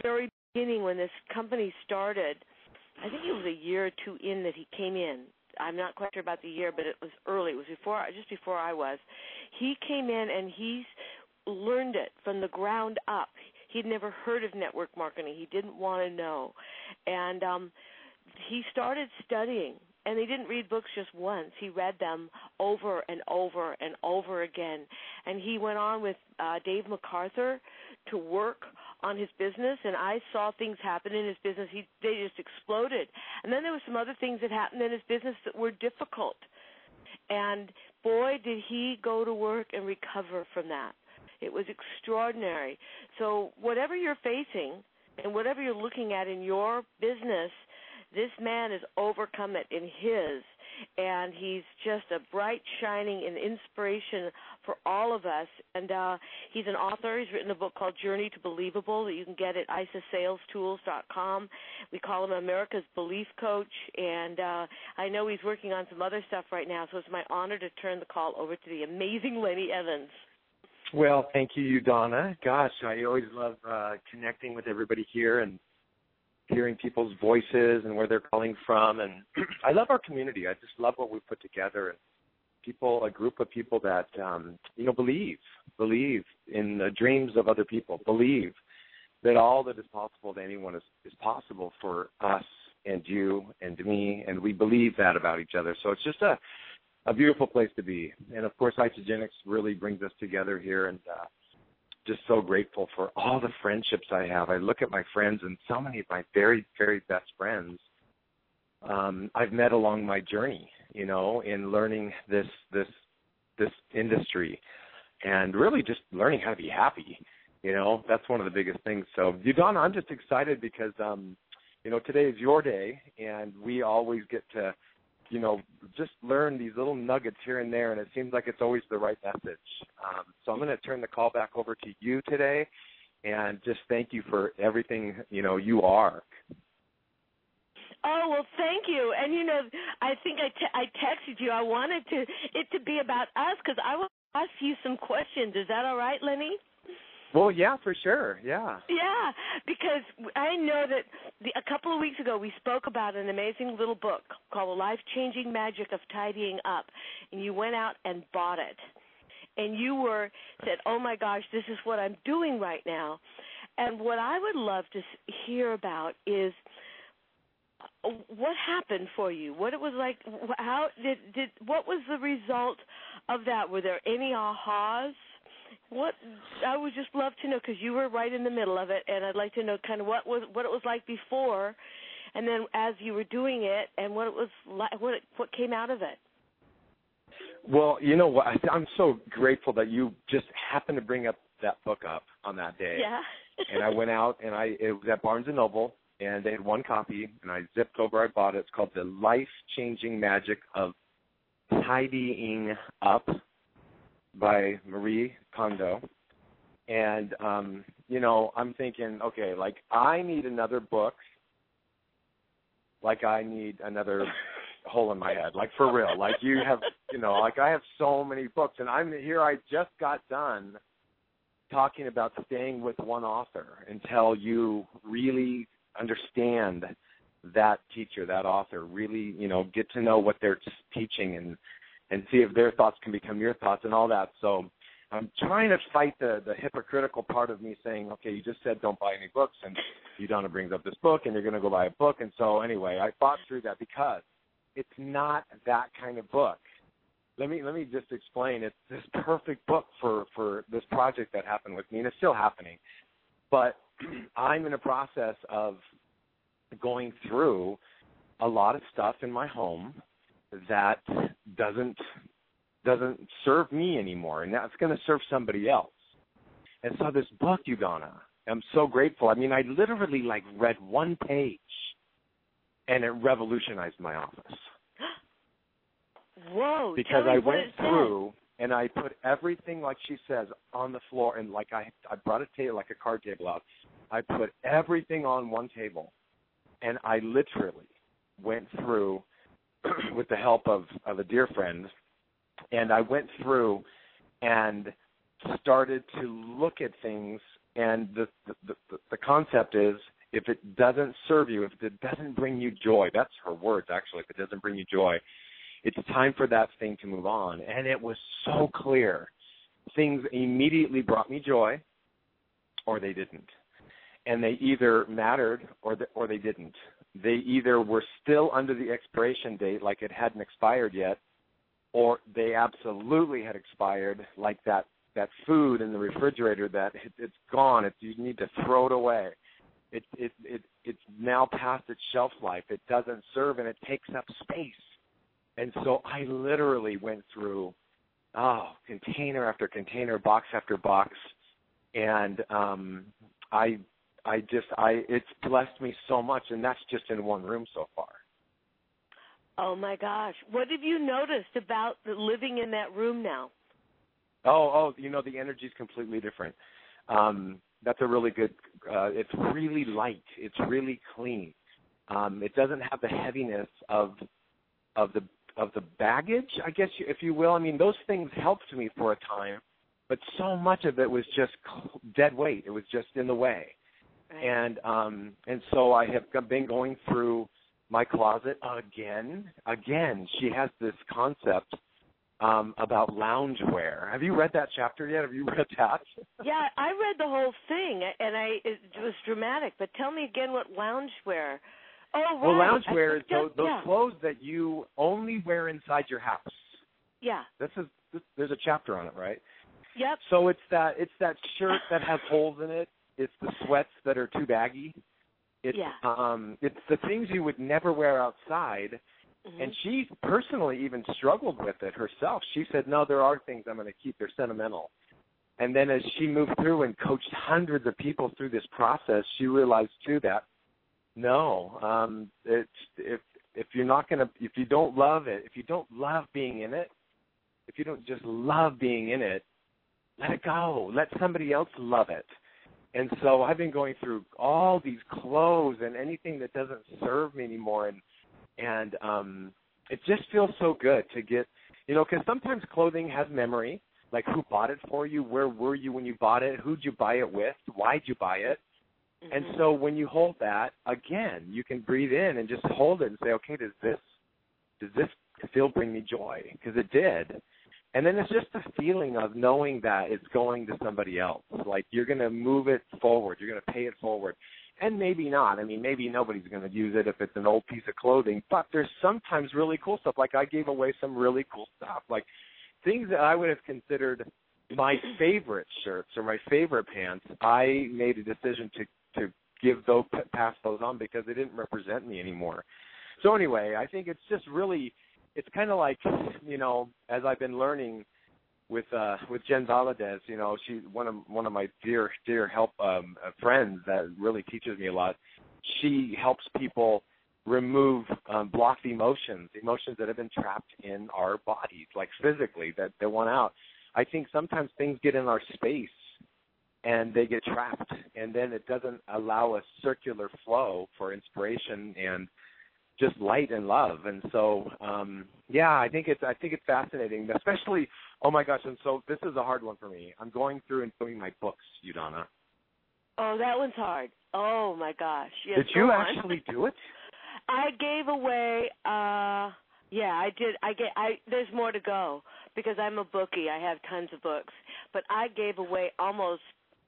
very beginning when this company started, I think it was a year or two in that he came in. I'm not quite sure about the year, but it was early. It was just before I was. He came in and he's learned it from the ground up. He'd never heard of network marketing. He didn't want to know. And he started studying. And he didn't read books just once. He read them over and over and over again. And he went on with Dave MacArthur to work on his business, and I saw things happen in his business. They just exploded. And then there were some other things that happened in his business that were difficult. And boy, did he go to work and recover from that. It was extraordinary. So whatever you're facing and whatever you're looking at in your business, this man has overcome it in his, and he's just a bright, shining and inspiration for all of us. And he's an author. He's written a book called Journey to Believable that you can get at IsaSalesTools.com. We call him America's Belief Coach, and I know he's working on some other stuff right now, so it's my honor to turn the call over to the amazing Lenny Evans. Well, thank you, Donna. Gosh, I always love connecting with everybody here and hearing people's voices and where they're calling from. And I love our community. I just love what we've put together. And people, a group of people that, believe in the dreams of other people, believe that all that is possible to anyone is possible for us and you and me, and we believe that about each other. So it's just a beautiful place to be. And, of course, Isagenix really brings us together here, and just so grateful for all the friendships I have. I look at my friends, and so many of my very, very best friends I've met along my journey, in learning this industry and really just learning how to be happy. That's one of the biggest things. So, Donna, I'm just excited because, today is your day, and we always get to just learn these little nuggets here and there, and it seems like it's always the right message. So I'm going to turn the call back over to you today, and just thank you for everything, you are. Oh, well, thank you. And, I think I texted you. I wanted it to be about us because I want to ask you some questions. Is that all right, Lenny? Well, yeah, for sure, yeah. Yeah, because I know that a couple of weeks ago we spoke about an amazing little book called The Life-Changing Magic of Tidying Up, and you went out and bought it. And you said, oh, my gosh, this is what I'm doing right now. And what I would love to hear about is what happened for you, what it was like, what was the result of that? Were there any ahas? I would just love to know, because you were right in the middle of it, and I'd like to know kind of what it was like before, and then as you were doing it, and what it was like, what came out of it. Well, you know what? I'm so grateful that you just happened to bring that book up on that day. Yeah. And I went out, and it was at Barnes & Noble, and they had one copy, and I zipped over. I bought it. It's called The Life-Changing Magic of Tidying Up by Marie Kondo. And, I'm thinking, okay, I need another book, I need another hole in my head, for real. You have, I have so many books, and I just got done talking about staying with one author until you really understand that teacher, that author, really, get to know what they're teaching and see if their thoughts can become your thoughts and all that. So I'm trying to fight the hypocritical part of me saying, okay, you just said don't buy any books, and Donna brings up this book, and you're going to go buy a book. And so anyway, I fought through that because it's not that kind of book. Let me just explain. It's this perfect book for this project that happened with me, and it's still happening. But I'm in a process of going through a lot of stuff in my home that doesn't serve me anymore, and that's going to serve somebody else. And so this book, Donna, I'm so grateful. I mean, I literally read one page, and it revolutionized my office. Whoa! Because I went through and I put everything, like she says, on the floor, and I brought a table, a card table out. I put everything on one table, and I literally went through with the help of a dear friend, and I went through and started to look at things And the concept is, if it doesn't serve you, if it doesn't bring you joy, that's her words actually, if it doesn't bring you joy, it's time for that thing to move on. And it was so clear. Things immediately brought me joy, or they didn't. And they either mattered or they didn't. They either were still under the expiration date, like it hadn't expired yet, or they absolutely had expired, like that food in the refrigerator that it's gone. You need to throw it away. It's now past its shelf life. It doesn't serve, and it takes up space. And so I literally went through container after container, box after box, and it's blessed me so much, and that's just in one room so far. Oh my gosh! What have you noticed about living in that room now? Oh, the energy is completely different. That's a really good. It's really light. It's really clean. It doesn't have the heaviness of the baggage, I guess, if you will. I mean, those things helped me for a time, but so much of it was just dead weight. It was just in the way. Right. And so I have been going through my closet again. She has this concept about loungewear. Have you read that chapter yet? Have you read that? Yeah, I read the whole thing, and it was dramatic. But tell me again what loungewear. Oh, right. Well, loungewear is those clothes that you only wear inside your house. Yeah. There's a chapter on it, right? Yep. So it's that shirt that has holes in it. It's the sweats that are too baggy. It's the things you would never wear outside. Mm-hmm. And she personally even struggled with it herself. She said, no, there are things I'm going to keep. They're sentimental. And then as she moved through and coached hundreds of people through this process, she realized, too, that, no, if you don't love it, if you don't love being in it, if you don't just love being in it, let it go. Let somebody else love it. And so I've been going through all these clothes and anything that doesn't serve me anymore, and it just feels so good to get, because sometimes clothing has memory, like who bought it for you, where were you when you bought it, who'd you buy it with, why'd you buy it? Mm-hmm. And so when you hold that, again, you can breathe in and just hold it and say, okay, does this still bring me joy? Because it did. And then it's just the feeling of knowing that it's going to somebody else. Like you're going to move it forward. You're going to pay it forward. And maybe not. I mean, maybe nobody's going to use it if it's an old piece of clothing. But there's sometimes really cool stuff. Like I gave away some really cool stuff. Like things that I would have considered my favorite shirts or my favorite pants, I made a decision to pass those on because they didn't represent me anymore. So anyway, I think it's just really, it's kind of like, as I've been learning with Jen Valadez, she's one of my dear friends that really teaches me a lot. She helps people remove blocked emotions that have been trapped in our bodies, like physically, that they want out. I think sometimes things get in our space and they get trapped, and then it doesn't allow a circular flow for inspiration and just light and love. And so, I think it's fascinating, especially, oh my gosh, and so this is a hard one for me. I'm going through and doing my books, Udana. Oh, that one's hard. Oh my gosh. Yes, did you actually do it? I gave away, I did. There's more to go because I'm a bookie. I have tons of books. But I gave away almost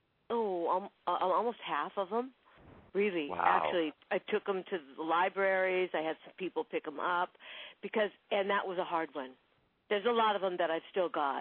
half of them. Really, wow. Actually, I took them to the libraries. I had some people pick them up and that was a hard one. There's a lot of them that I've still got,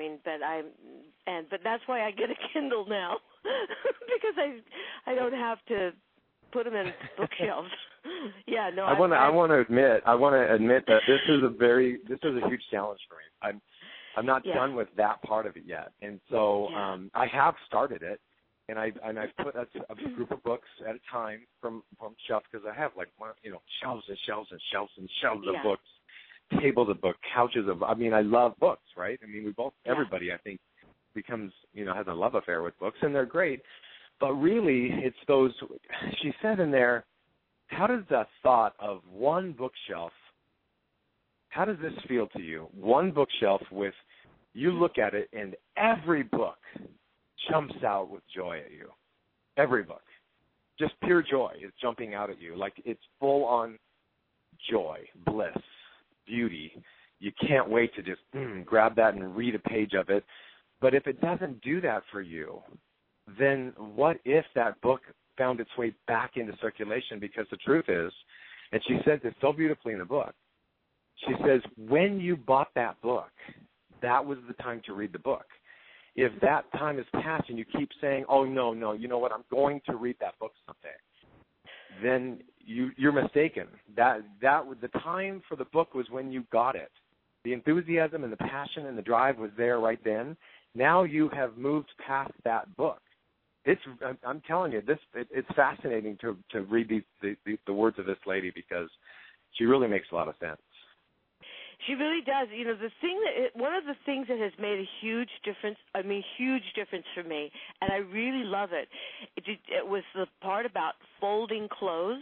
but that's why I get a Kindle now because I don't have to put them in bookshelves. Yeah, no. I want to admit that this is a huge challenge for me. I'm not done with that part of it yet, and so I have started it. And I've put a group of books at a time from shelves because I have shelves and shelves and shelves and shelves of books, tables of books, couches of. I mean, I love books, right? I mean, everybody I think becomes has a love affair with books, and they're great. But really, it's those. She said in there, how does the thought of one bookshelf? How does this feel to you? One bookshelf with, you look at it, and every book jumps out with joy at you. Every book. Just pure joy is jumping out at you. Like it's full on joy, bliss, beauty. You can't wait to just grab that and read a page of it. But if it doesn't do that for you, then what if that book found its way back into circulation? Because the truth is, and she says this so beautifully in the book, she says, when you bought that book, that was the time to read the book. If that time has passed and you keep saying, oh, no, you know what, I'm going to read that book someday, then you're mistaken. That was the time for the book was when you got it. The enthusiasm and the passion and the drive was there right then. Now you have moved past that book. I'm telling you, it's fascinating to read the words of this lady because she really makes a lot of sense. She really does. You know, one of the things that has made a huge difference for me, and I really love it, it was the part about folding clothes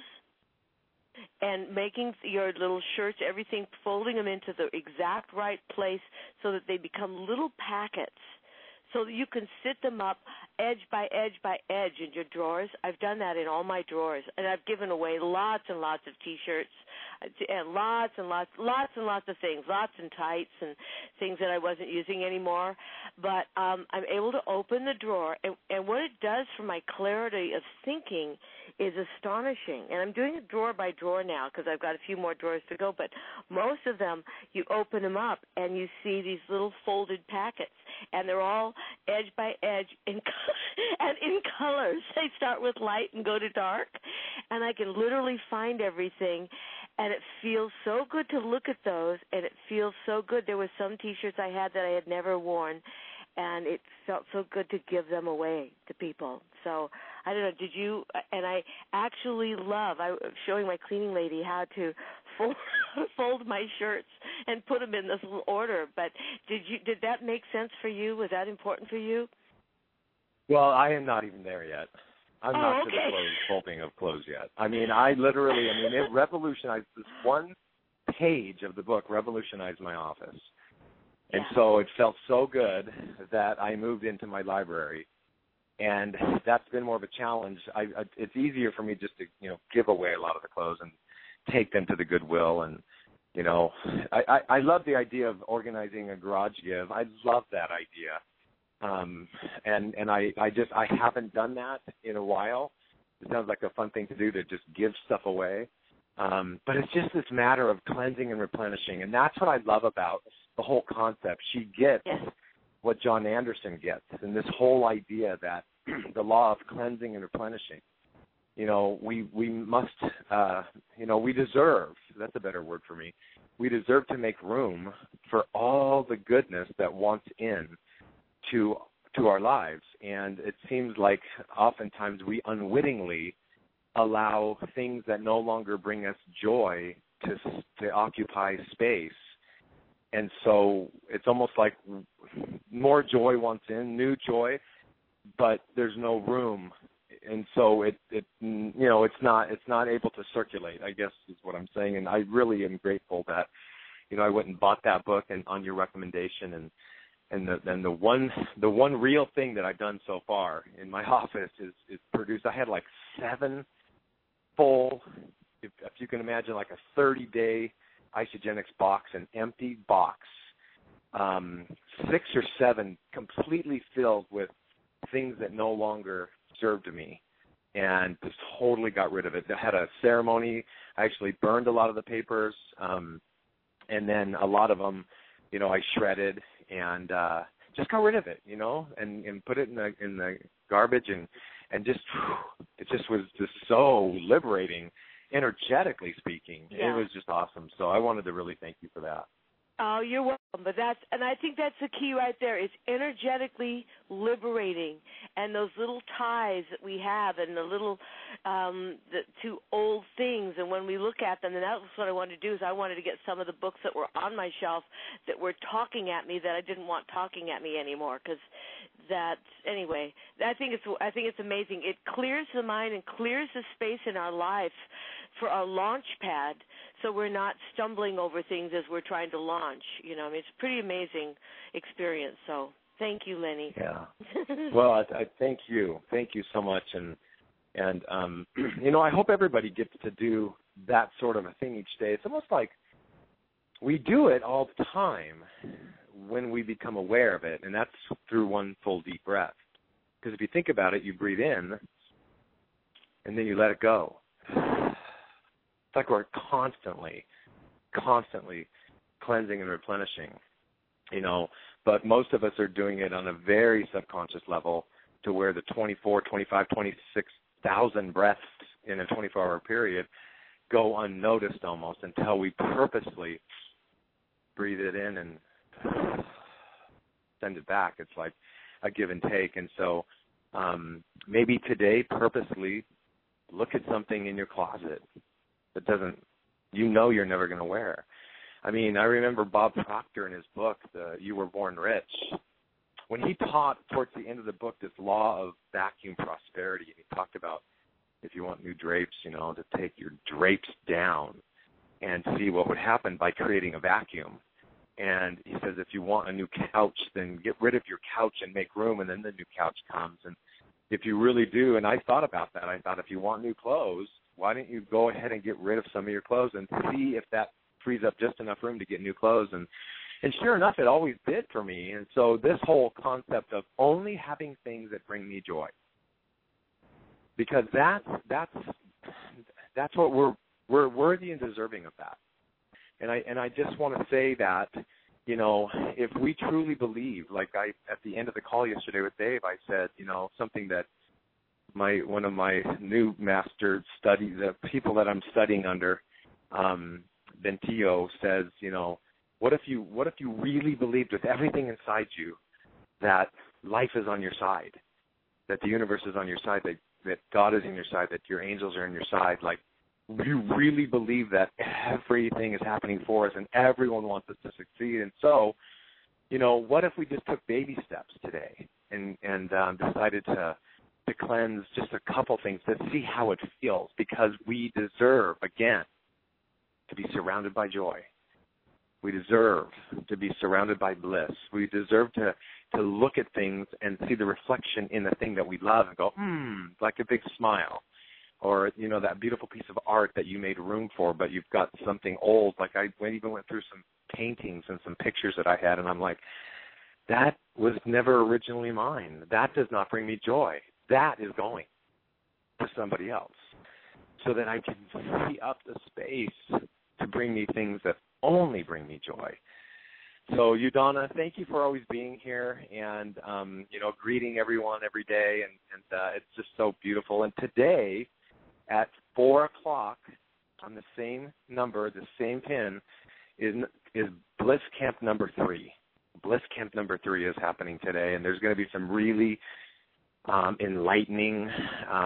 and making your little shirts, everything, folding them into the exact right place so that they become little packets so that you can sit them up edge by edge by edge in your drawers. I've done that in all my drawers, and I've given away lots and lots of T-shirts and lots of things, lots and tights and things that I wasn't using anymore. But I'm able to open the drawer, and what it does for my clarity of thinking is astonishing. And I'm doing it drawer by drawer now because I've got a few more drawers to go, but most of them, you open them up and you see these little folded packets, and they're all edge by edge and in colors. They start with light and go to dark, and I can literally find everything, and it feels so good to look at those, and it feels so good. There were some T-shirts I had that I had never worn, and it felt so good to give them away to people. So I don't know, did you, and I actually love, I was showing my cleaning lady how to fold my shirts and put them in this little order, but did that make sense for you? Was that important for you? Well, I am not even there yet. I'm not to the folding of clothes yet. I mean, it revolutionized, this one page of the book revolutionized my office. And so it felt so good that I moved into my library. And that's been more of a challenge. It's easier for me just to, give away a lot of the clothes and take them to the Goodwill. And, I love the idea of organizing a garage give. I love that idea. And I haven't done that in a while. It sounds like a fun thing to do, to just give stuff away. But it's just this matter of cleansing and replenishing. And that's what I love about the whole concept. She gets what John Anderson gets, and this whole idea that the law of cleansing and replenishing. We must, we deserve, that's a better word for me, we deserve to make room for all the goodness that wants in to our lives. And it seems like oftentimes we unwittingly allow things that no longer bring us joy to occupy space. And so it's almost like more joy wants in, new joy, but there's no room. And so it's not able to circulate, I guess is what I'm saying. And I really am grateful that, I went and bought that book and on your recommendation, and the one real thing that I've done so far in my office is produce. I had like 7 full, if you can imagine, like a 30-day Isagenix box, an empty box, 6 or 7 completely filled with things that no longer served me, and just totally got rid of it. I had a ceremony. I actually burned a lot of the papers, and then a lot of them, I shredded and just got rid of it, and put it in the garbage, and just it just was just so liberating, energetically speaking. Yeah. It was just awesome. So I wanted to really thank you for that. Oh, you're welcome. And I think that's the key right there. It's energetically liberating, and those little ties that we have, and the little the 2 old things. And when we look at them, and that's what I wanted to do, is I wanted to get some of the books that were on my shelf that were talking at me that I didn't want talking at me anymore. Because anyway, I think it's amazing. It clears the mind and clears the space in our life for our launch pad, so we're not stumbling over things as we're trying to launch. It's a pretty amazing experience. So Thank you, Lenny. Yeah. Well, I thank you. Thank you so much. And I hope everybody gets to do that sort of a thing each day. It's almost like we do it all the time when we become aware of it, and that's through one full deep breath. Because if you think about it, you breathe in, and then you let it go. It's like we're constantly cleansing and replenishing, but most of us are doing it on a very subconscious level to where the 24, 25, 26,000 breaths in a 24-hour period go unnoticed almost until we purposely breathe it in and send it back. It's like a give and take. And so maybe today purposely look at something in your closet that you're never going to wear. I mean, I remember Bob Proctor in his book, You Were Born Rich, when he taught towards the end of the book this law of vacuum prosperity. And he talked about if you want new drapes, to take your drapes down and see what would happen by creating a vacuum. And he says if you want a new couch, then get rid of your couch and make room, and then the new couch comes. And if you really do, and I thought about that, I thought if you want new clothes, why don't you go ahead and get rid of some of your clothes and see if that frees up just enough room to get new clothes. And sure enough, it always did for me. And so this whole concept of only having things that bring me joy, because that's what we're worthy and deserving of that. And I just want to say that, if we truly believe, like at the end of the call yesterday with Dave, I said, something that one of my new master the people that I'm studying under, Bentillo says, what if you really believed with everything inside you that life is on your side, that the universe is on your side, that God is in your side, that your angels are on your side, like you really believe that everything is happening for us and everyone wants us to succeed. And so, what if we just took baby steps today and decided to cleanse just a couple things to see how it feels, because we deserve, again, to be surrounded by joy. We deserve to be surrounded by bliss. We deserve to look at things and see the reflection in the thing that we love and go, like a big smile. Or, that beautiful piece of art that you made room for, but you've got something old. Like I even went through some paintings and some pictures that I had, and I'm like, that was never originally mine. That does not bring me joy. That is going to somebody else, so that I can free up the space to bring me things that only bring me joy. So, Donna, thank you for always being here and, greeting everyone every day. And it's just so beautiful. And today at 4 o'clock on the same number, the same pin, is Bliss Camp number 3. Bliss Camp number 3 is happening today. And there's going to be some really enlightening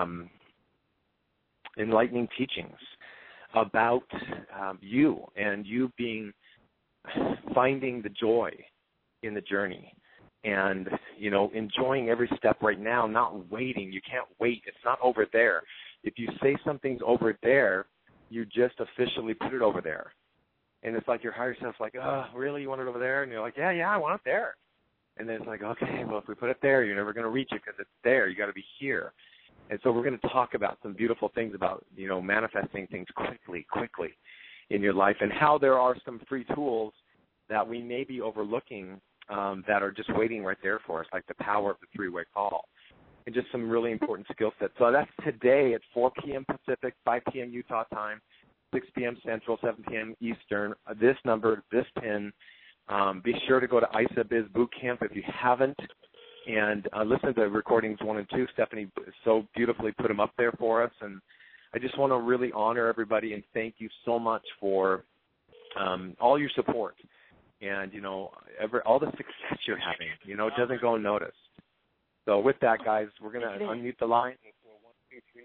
teachings about you and you finding the joy in the journey and, enjoying every step right now, not waiting. You can't wait. It's not over there. If you say something's over there, you just officially put it over there. And it's like your higher self's like, oh, really? You want it over there? And you're like, yeah, I want it there. And then it's like, okay, well, if we put it there, you're never going to reach it because it's there. You got to be here. And so we're going to talk about some beautiful things about, manifesting things quickly in your life, and how there are some free tools that we may be overlooking that are just waiting right there for us, like the power of the three-way call, and just some really important skill sets. So that's today at 4 p.m. Pacific, 5 p.m. Utah time, 6 p.m. Central, 7 p.m. Eastern. This number, this pin. Be sure to go to ISA Biz Bootcamp if you haven't, and listen to recordings 1 and 2. Stephanie so beautifully put them up there for us, and I just want to really honor everybody and thank you so much for all your support and, all the success you're having. It doesn't go unnoticed. So with that, guys, we're going to unmute the line. 1, 2, 3,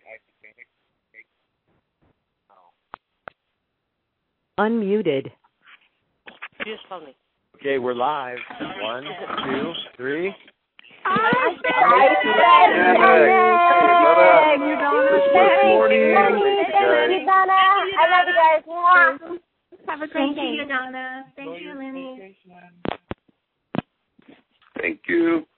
Unmuted. Just phone me. Okay, we're live. 1, 2, 3. Good morning. Thank you, Donna. I love you guys. Have a great day, Donna. Thank you, Lenny. Thank you.